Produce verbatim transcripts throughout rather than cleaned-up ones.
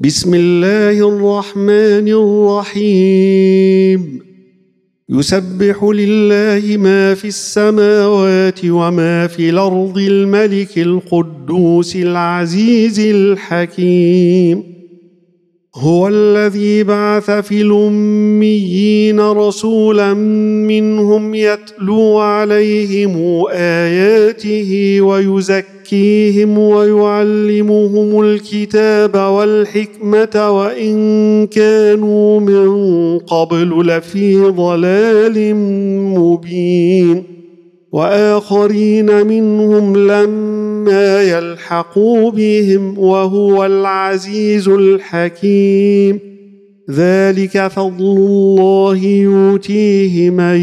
بسم الله الرحمن الرحيم يسبح لله ما في السماوات وما في الأرض الملك القدوس العزيز الحكيم هو الذي بعث في الأميين رسولا منهم يتلو عليهم آياته ويزكيهم ويعلمهم الكتاب والحكمة وإن كانوا من قبل لفي ضلال مبين وآخرين منهم لما يلحقوا بهم وهو العزيز الحكيم ذلك فضل الله يؤتيه من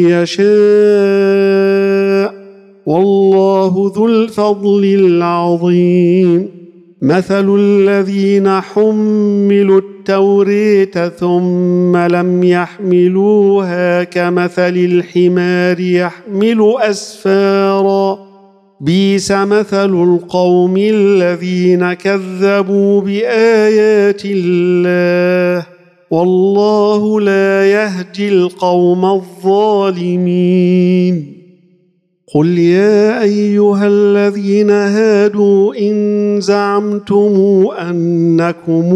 يشاء والله ذو الفضل العظيم مثل الذين حملوا التوراة ثم لم يحملوها كمثل الحمار يحمل أسفارا بئس مثل القوم الذين كذبوا بآيات الله والله لا يهدي القوم الظالمين قل يا أيها الذين هادوا إن زعمتم أنكم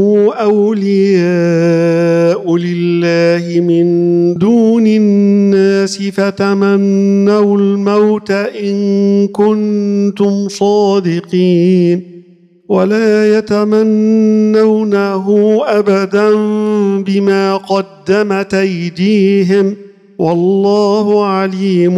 أولياء لله من دون الناس فتمنوا الموت إن كنتم صادقين ولا يتمنونه أبدا بما قدمت أيديهم والله عليم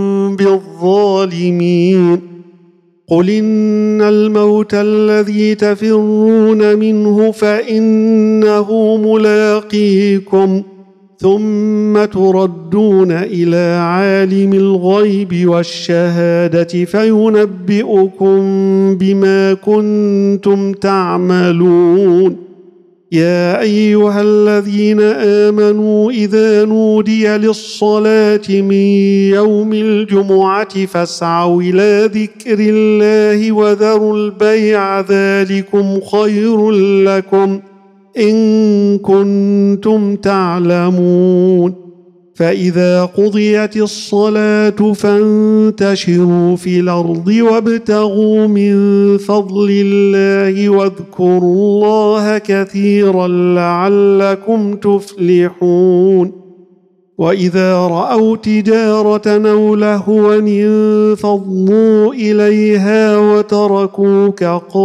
بالظالمين قل إن الموت الذي تفرون منه فإنه ملاقيكم ثم تردون إلى عالم الغيب والشهادة فينبئكم بما كنتم تعملون يا أيها الذين آمنوا إذا نودي للصلاة من يوم الجمعة فاسعوا إلى ذكر الله وذروا البيع ذلكم خير لكم إن كنتم تعلمون فإذا قضيت الصلاة فانتشروا في الأرض وابتغوا من فضل الله واذكروا الله كثيرا لعلكم تفلحون وإذا رأوا تجارة أو لهوا انفضوا إليها وتركوك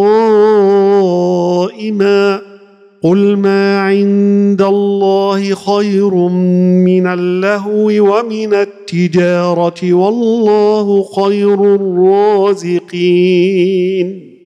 قائما قل ما عند الله خير من اللهو ومن التجارة والله خير الرازقين